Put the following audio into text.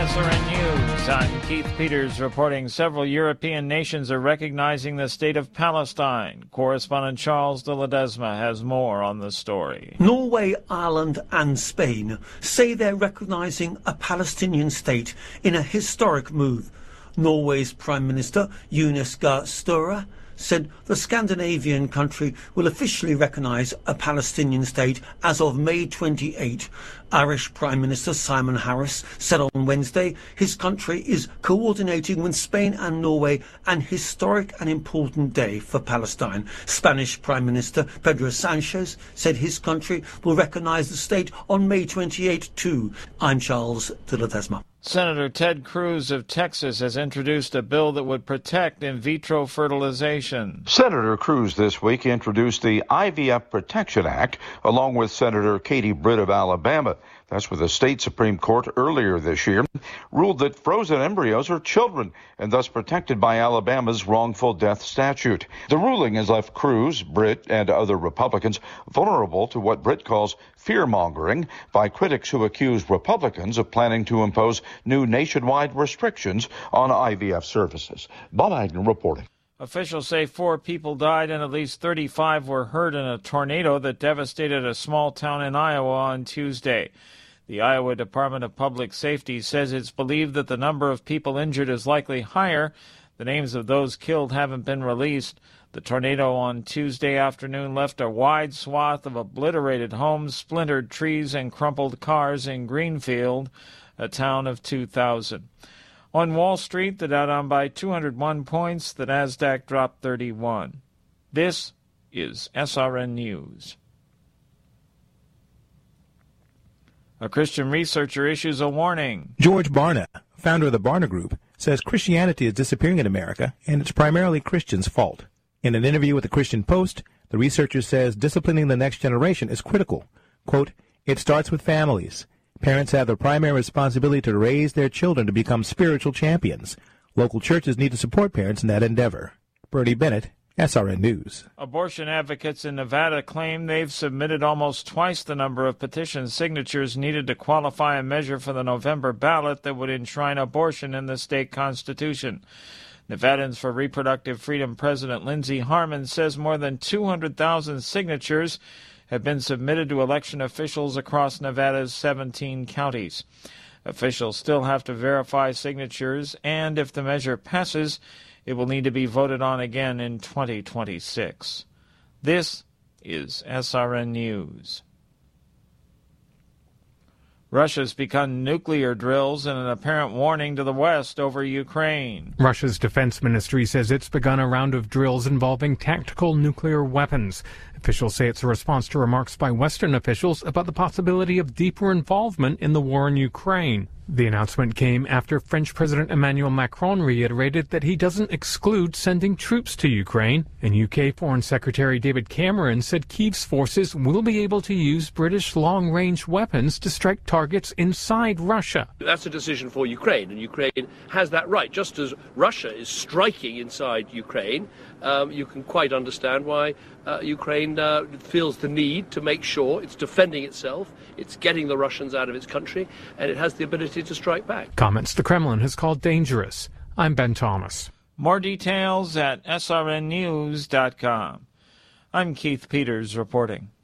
SRN News. I'm Keith Peters reporting several European nations are recognizing the state of Palestine. Correspondent Charles de Ledesma has more on the story. Norway, Ireland and Spain say they're recognizing a Palestinian state in a historic move. Norway's Prime Minister, Jonas Gahr Støre, said the Scandinavian country will officially recognise a Palestinian state as of May 28. Irish Prime Minister Simon Harris said on Wednesday his country is coordinating with Spain and Norway an historic and important day for Palestine. Spanish Prime Minister Pedro Sanchez said his country will recognise the state on May 28 too. I'm Charles de Ledesma. Senator Ted Cruz of Texas has introduced a bill that would protect in vitro fertilization. Senator Cruz this week introduced the IVF Protection Act along with Senator Katie Britt of Alabama. That's what the state Supreme Court earlier this year ruled that frozen embryos are children and thus protected by Alabama's wrongful death statute. The ruling has left Cruz, Britt, and other Republicans vulnerable to what Britt calls fear-mongering by critics who accuse Republicans of planning to impose new nationwide restrictions on IVF services. Bob Agnew reporting. Officials say 4 people died and at least 35 were hurt in a tornado that devastated a small town in Iowa on Tuesday. The Iowa Department of Public Safety says it's believed that the number of people injured is likely higher. The names of those killed haven't been released. The tornado on Tuesday afternoon left a wide swath of obliterated homes, splintered trees, and crumpled cars in Greenfield, a town of 2,000. On Wall Street, the Dow down by 201 points, the Nasdaq dropped 31. This is SRN News. A Christian researcher issues a warning. George Barna, founder of the Barna Group, says Christianity is disappearing in America, and it's primarily Christians' fault. In an interview with the Christian Post, the researcher says disciplining the next generation is critical. Quote, "It starts with families. Parents have the primary responsibility to raise their children to become spiritual champions. Local churches need to support parents in that endeavor." Bernie Bennett, SRN News. Abortion advocates in Nevada claim they've submitted almost twice the number of petition signatures needed to qualify a measure for the November ballot that would enshrine abortion in the state constitution. Nevadans for Reproductive Freedom President Lindsey Harman says more than 200,000 signatures have been submitted to election officials across Nevada's 17 counties. Officials still have to verify signatures, and if the measure passes, it will need to be voted on again in 2026. This is SRN News. Russia's begun nuclear drills in an apparent warning to the West over Ukraine. Russia's defense ministry says it's begun a round of drills involving tactical nuclear weapons. Officials say it's a response to remarks by Western officials about the possibility of deeper involvement in the war in Ukraine. The announcement came after French President Emmanuel Macron reiterated that he doesn't exclude sending troops to Ukraine, and UK Foreign Secretary David Cameron said Kyiv's forces will be able to use British long-range weapons to strike targets inside Russia. That's a decision for Ukraine, and Ukraine has that right. Just as Russia is striking inside Ukraine, you can quite understand why Ukraine feels the need to make sure it's defending itself, it's getting the Russians out of its country, and it has the ability to strike back. Comments the Kremlin has called dangerous. I'm Ben Thomas. More details at srnnews.com. I'm Keith Peters reporting.